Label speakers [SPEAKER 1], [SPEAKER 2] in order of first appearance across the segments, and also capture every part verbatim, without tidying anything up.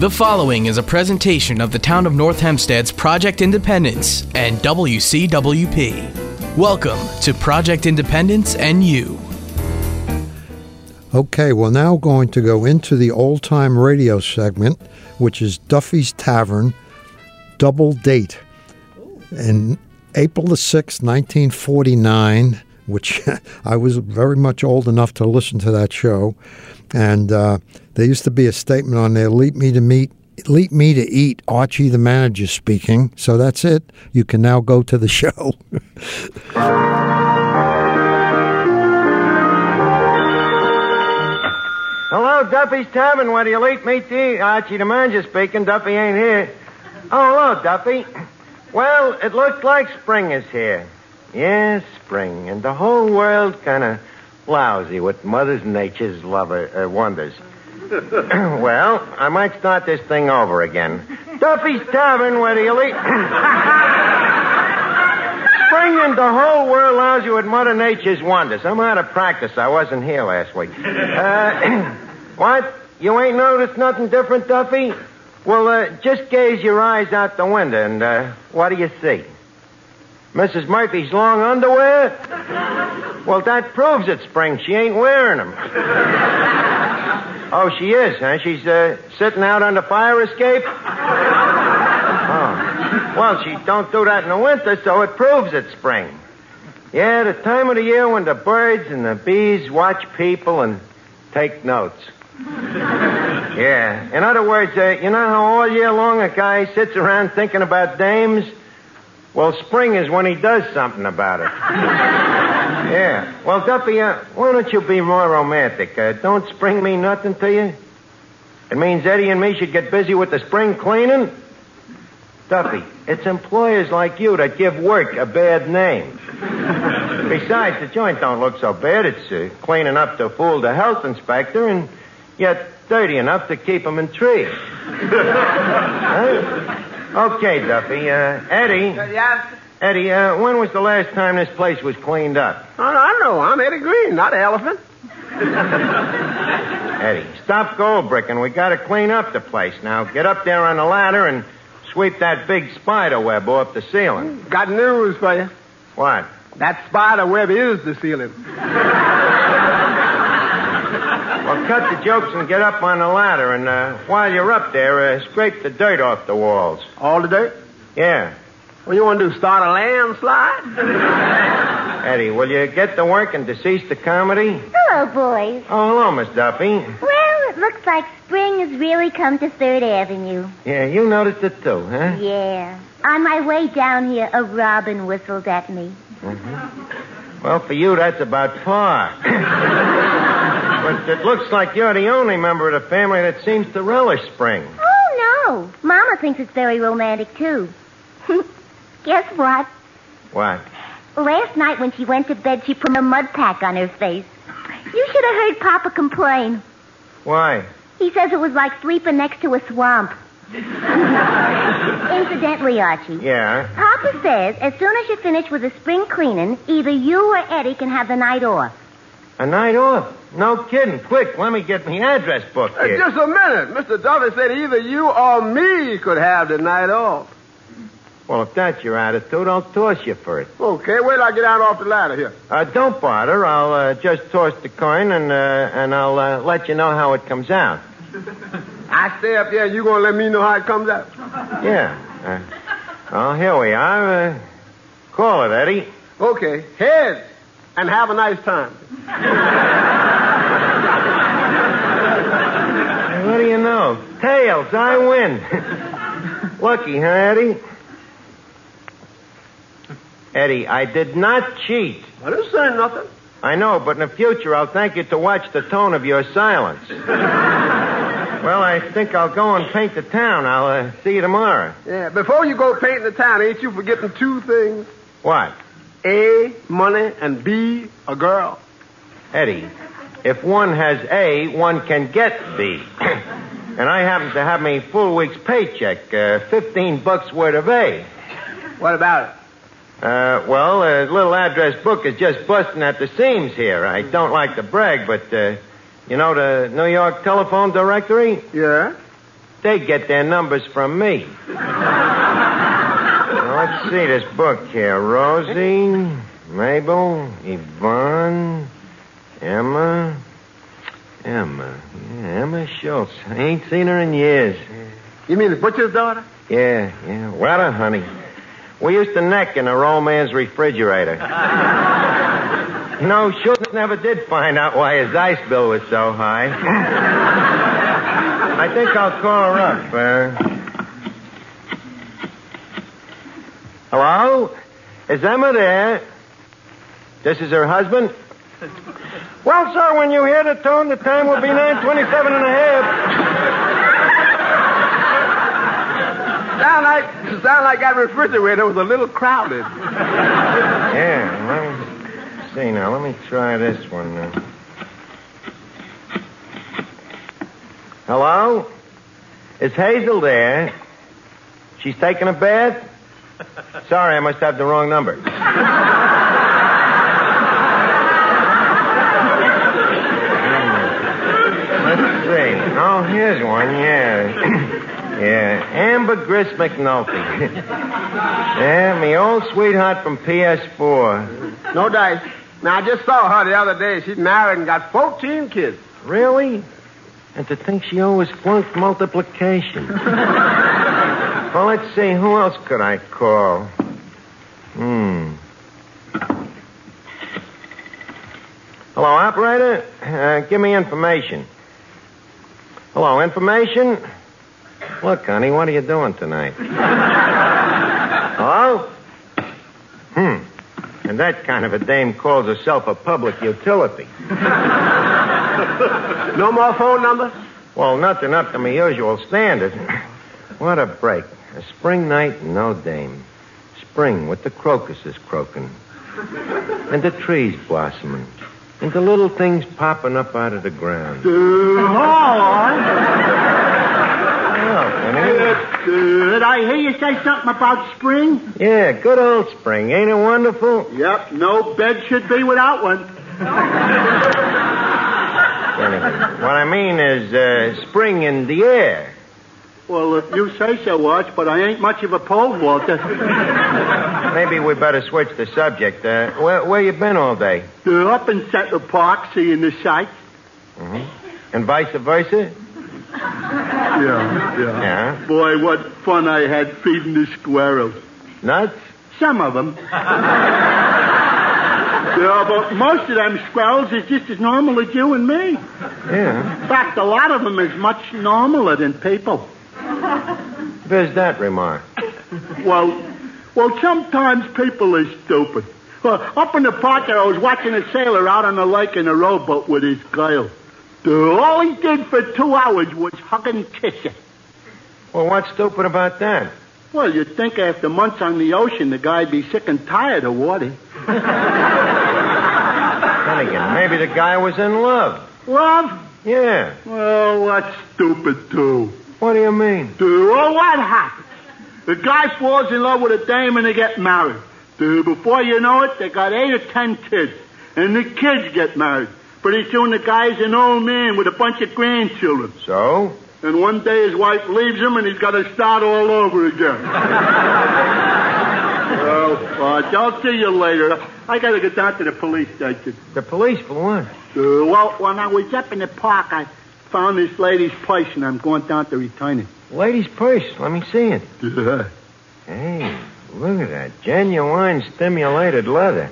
[SPEAKER 1] The following is a presentation of the Town of North Hempstead's Project Independence and W C W P. Welcome to Project Independence and You.
[SPEAKER 2] Okay, we're now going to go into the old-time radio segment, which is Duffy's Tavern Double Date. In April the sixth, nineteen forty-nine, which I was very much old enough to listen to that show, and uh, there used to be a statement on there, "Leap me to meet, leap me to eat, Archie the manager speaking." So that's it. You can now go to the show.
[SPEAKER 3] Hello, Duffy's Tavern. Where do you leap me to eat? Archie the manager speaking. Duffy ain't here. Oh, hello, Duffy. Well, it looks like spring is here. Yes, spring. And the whole world kind of lousy with Mother Nature's lover, uh, wonders. Well, I might start this thing over again. Duffy's Tavern, where do you leap? Spring and the whole world lousy with Mother Nature's wonders. I'm out of practice. I wasn't here last week. Uh, what? You ain't noticed nothing different, Duffy? Well, uh, just gaze your eyes out the window, and uh, what do you see? Missus Murphy's long underwear? Well, that proves it's spring. She ain't wearing them. Oh, she is, huh? She's uh, sitting out on the fire escape? Oh. Well, she don't do that in the winter, so it proves it's spring. Yeah, the time of the year when the birds and the bees watch people and take notes. Yeah. In other words, uh, you know how all year long a guy sits around thinking about dames? Well, spring is when he does something about it. Yeah. Well, Duffy, uh, why don't you be more romantic? Uh, don't spring mean nothing to you? It means Eddie and me should get busy with the spring cleaning? Duffy, it's employers like you that give work a bad name. Besides, the joint don't look so bad. It's uh, clean enough to fool the health inspector and yet dirty enough to keep him intrigued. Huh? Okay, Duffy. Uh, Eddie.
[SPEAKER 4] Uh, yes?
[SPEAKER 3] Eddie, uh, when was the last time this place was cleaned up?
[SPEAKER 4] Oh, I know. I'm Eddie Green, not an elephant.
[SPEAKER 3] Eddie, stop gold bricking. We got to clean up the place now. Get up there on the ladder and sweep that big spider web off the ceiling.
[SPEAKER 4] Got news for you.
[SPEAKER 3] What?
[SPEAKER 4] That spider web is the ceiling.
[SPEAKER 3] Well, cut the jokes and get up on the ladder, and uh, while you're up there, uh, scrape the dirt off the walls.
[SPEAKER 4] All the dirt?
[SPEAKER 3] Yeah.
[SPEAKER 4] What you want to do, start a landslide?
[SPEAKER 3] Eddie, will you get to work and decease the comedy?
[SPEAKER 5] Hello, boys.
[SPEAKER 3] Oh, hello, Miss Duffy.
[SPEAKER 5] Well, it looks like spring has really come to Third Avenue.
[SPEAKER 3] Yeah, you noticed it too, huh?
[SPEAKER 5] Yeah. On my way down here, a robin whistled at me.
[SPEAKER 3] Mm-hmm. Well, for you, that's about par. But it looks like you're the only member of the family that seems to relish spring.
[SPEAKER 5] Oh, no. Mama thinks it's very romantic, too. Guess what?
[SPEAKER 3] What?
[SPEAKER 5] Last night when she went to bed, she put a mud pack on her face. You should have heard Papa complain.
[SPEAKER 3] Why?
[SPEAKER 5] He says it was like sleeping next to a swamp. Incidentally, Archie.
[SPEAKER 3] Yeah?
[SPEAKER 5] Papa says as soon as you finish with the spring cleaning, either you or Eddie can have the night off.
[SPEAKER 3] A night off? No kidding. Quick, let me get my address book here.
[SPEAKER 4] Uh, just a minute. Mister Duffy said either you or me could have the night off.
[SPEAKER 3] Well, if that's your attitude, I'll toss you for it.
[SPEAKER 4] Okay, wait till I get down off the ladder here.
[SPEAKER 3] Uh, don't bother. I'll uh, just toss the coin, and uh, and I'll uh, let you know how it comes out.
[SPEAKER 4] I stay up there, and you going to let me know how it comes out?
[SPEAKER 3] Yeah. Uh, well, here we are. Uh, call it, Eddie.
[SPEAKER 4] Okay. Heads. And have a nice time.
[SPEAKER 3] What do you know? Tails, I win. Lucky, huh, Eddie? Eddie, I did not cheat.
[SPEAKER 4] I didn't say nothing.
[SPEAKER 3] I know, but in the future, I'll thank you to watch the tone of your silence. Well, I think I'll go and paint the town. I'll uh, see you tomorrow.
[SPEAKER 4] Yeah, before you go painting the town, ain't you forgetting two things?
[SPEAKER 3] What?
[SPEAKER 4] A, money, and B, a girl.
[SPEAKER 3] Eddie, if one has A, one can get B. And I happen to have me full week's paycheck, uh, fifteen bucks worth of A.
[SPEAKER 4] What about it?
[SPEAKER 3] Uh, well, a little address book is just busting at the seams here. I don't like to brag, but, uh, you know the New York telephone directory?
[SPEAKER 4] Yeah?
[SPEAKER 3] they get their numbers from me. Now, let's see this book here. Rosie, Mabel, Yvonne, Emma. Emma. Yeah, Emma Schultz. I ain't seen her in years.
[SPEAKER 4] You mean the butcher's daughter?
[SPEAKER 3] Yeah, yeah. What a honey. We used to neck in her old man's refrigerator. You know, Schultz never did find out why his ice bill was so high. I think I'll call her up. Uh... Hello? Is Emma there? This is her husband? Well, sir, when you hear the tone, the time will be nine twenty-seven and a half.
[SPEAKER 4] Sound like, sound like that refrigerator was a little crowded.
[SPEAKER 3] Yeah, let me see now. Let me try this one now. Hello? Is Hazel there? She's taking a bath? Sorry, I must have the wrong number. Let's see. Oh, here's one, yeah. Yeah, Amber Gris McNulty. Yeah, me old sweetheart from P S four.
[SPEAKER 4] No dice. Now, I just saw her the other day. She's married and got fourteen kids.
[SPEAKER 3] Really? And to think she always flunked multiplication. Well, let's see. Who else could I call? Hmm. Hello, operator? Uh, give me information. Hello, information? Look, honey, what are you doing tonight? Hello? Hmm. And that kind of a dame calls herself a public utility.
[SPEAKER 4] No more phone number?
[SPEAKER 3] Well, nothing up to my usual standard. What a break. A spring night and no dame. Spring with the crocuses croaking. And the trees blossoming. And the little things popping up out of the ground.
[SPEAKER 6] Uh, hold
[SPEAKER 3] Oh, honey.
[SPEAKER 6] Uh, did I hear you say something about spring?
[SPEAKER 3] Yeah, good old spring. Ain't it wonderful?
[SPEAKER 6] Yep, no bed should be without one.
[SPEAKER 3] What I mean is uh, spring in the air.
[SPEAKER 6] Well, if you say so, Watch, but I ain't much of a pole vaulter.
[SPEAKER 3] Maybe we better switch the subject. Uh, where, where you been all day?
[SPEAKER 6] Uh, up in Central Park, seeing the sights.
[SPEAKER 3] Mm-hmm. And vice versa?
[SPEAKER 6] Yeah, yeah.
[SPEAKER 3] Yeah.
[SPEAKER 6] Boy, what fun I had feeding the squirrels.
[SPEAKER 3] Nuts?
[SPEAKER 6] Some of them. Yeah, but most of them squirrels is just as normal as you and me.
[SPEAKER 3] Yeah.
[SPEAKER 6] In fact, a lot of them is much normaler than people.
[SPEAKER 3] Where's that remark?
[SPEAKER 6] Well, well, sometimes people are stupid. Uh, up in the park there, I was watching a sailor out on the lake in a rowboat with his girl. Uh, all he did for two hours was hug and kiss her.
[SPEAKER 3] Well, what's stupid about that?
[SPEAKER 6] Well, you'd think after months on the ocean, the guy'd be sick and tired of water.
[SPEAKER 3] Then again, maybe the guy was in love.
[SPEAKER 6] Love?
[SPEAKER 3] Yeah.
[SPEAKER 6] Well, that's stupid, too.
[SPEAKER 3] What do you mean?
[SPEAKER 6] Dude, well, what happens? The guy falls in love with a dame and they get married. Dude, before you know it, they got eight or ten kids. And the kids get married. Pretty soon the guy's an old man with a bunch of grandchildren.
[SPEAKER 3] So?
[SPEAKER 6] And one day his wife leaves him and he's got to start all over again. Well, uh, I'll see you later. I got to get down to the police station.
[SPEAKER 3] The police for what?
[SPEAKER 6] Uh, well, when I was up in the park, I found this lady's purse and I'm going down to return it.
[SPEAKER 3] Lady's purse. Let me see it.
[SPEAKER 6] Yeah.
[SPEAKER 3] Hey, look at that. Genuine stimulated leather.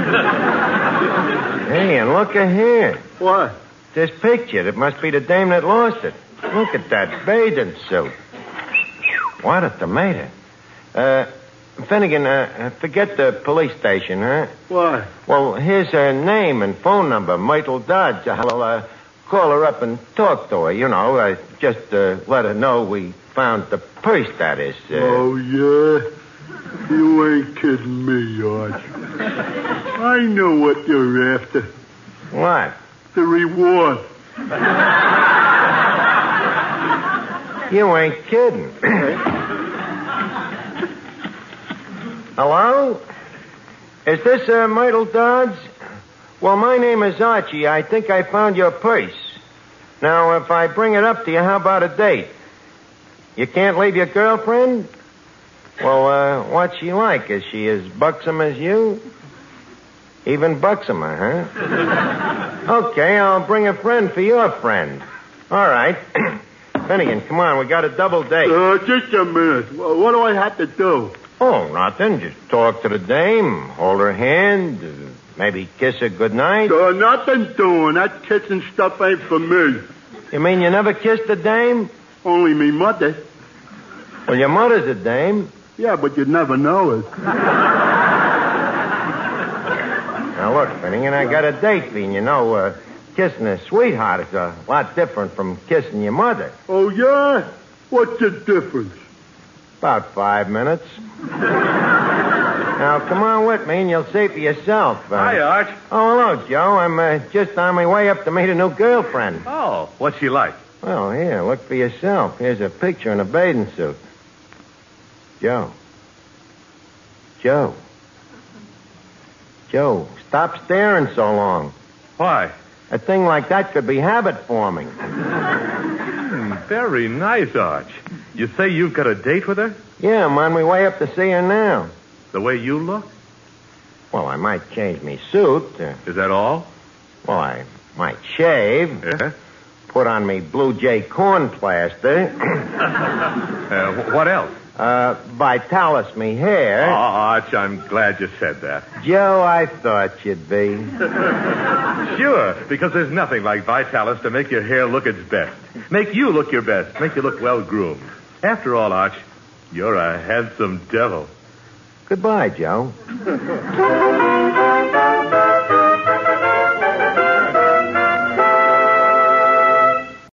[SPEAKER 3] Hey, and look at here.
[SPEAKER 6] What?
[SPEAKER 3] This picture. It must be the dame that lost it. Look at that bathing suit. What a tomato. Uh, Finnegan, uh, forget the police station, huh?
[SPEAKER 6] What?
[SPEAKER 3] Well, here's her name and phone number, Myrtle Dodge. I'll uh, call her up and talk to her, you know. Uh, just uh, let her know we found the purse, that is. Uh...
[SPEAKER 6] Oh, yeah? You ain't kidding me, Arch. I know what you're after.
[SPEAKER 3] What?
[SPEAKER 6] The reward.
[SPEAKER 3] You ain't kidding. Hello? Is this uh, Myrtle Dodds? Well, my name is Archie. I think I found your purse. Now, if I bring it up to you, how about a date? You can't leave your girlfriend? Well, uh, what's she like? Is she as buxom as you? Even buxomer, huh? Okay, I'll bring a friend for your friend. All right. Finnegan, come on, we got a double date.
[SPEAKER 6] Uh, just a minute. What do I have to do?
[SPEAKER 3] Oh, nothing. Just talk to the dame, hold her hand, uh, maybe kiss her goodnight.
[SPEAKER 6] Uh, nothing doing. That kissing stuff ain't for me.
[SPEAKER 3] You mean you never kissed a dame?
[SPEAKER 6] Only me mother.
[SPEAKER 3] Well, your mother's a dame.
[SPEAKER 6] Yeah, but you'd never know it.
[SPEAKER 3] Now, look, Finnegan, I got a date for you. You know, uh, kissing a sweetheart is a lot different from kissing your mother.
[SPEAKER 6] Oh, yeah? What's the difference?
[SPEAKER 3] About five minutes. Now, come on with me and you'll see for yourself. Uh,
[SPEAKER 7] Hi, Arch.
[SPEAKER 3] Oh, hello, Joe. I'm uh, just on my way up to meet a new girlfriend.
[SPEAKER 7] Oh, what's she like?
[SPEAKER 3] Well, here, look for yourself. Here's a picture in a bathing suit. Joe. Joe. Joe, stop staring so long.
[SPEAKER 7] Why?
[SPEAKER 3] A thing like that could be habit forming.
[SPEAKER 7] Mm, very nice, Arch. You say you've got a date with her?
[SPEAKER 3] Yeah, I'm on my way up to see her now.
[SPEAKER 7] The way you look?
[SPEAKER 3] Well, I might change me suit. Uh,
[SPEAKER 7] Is that all?
[SPEAKER 3] well, I might shave.
[SPEAKER 7] Yeah.
[SPEAKER 3] Put on me Blue Jay corn plaster.
[SPEAKER 7] Uh, wh- what else?
[SPEAKER 3] uh, Vitalis me
[SPEAKER 7] Oh,
[SPEAKER 3] hair.
[SPEAKER 7] Arch, I'm glad you said that.
[SPEAKER 3] Joe, I thought you'd be.
[SPEAKER 7] Sure, because there's nothing like Vitalis to make your hair look its best. Make you look your best. Make you look well-groomed. After all, Arch, you're a handsome devil.
[SPEAKER 3] Goodbye, Joe.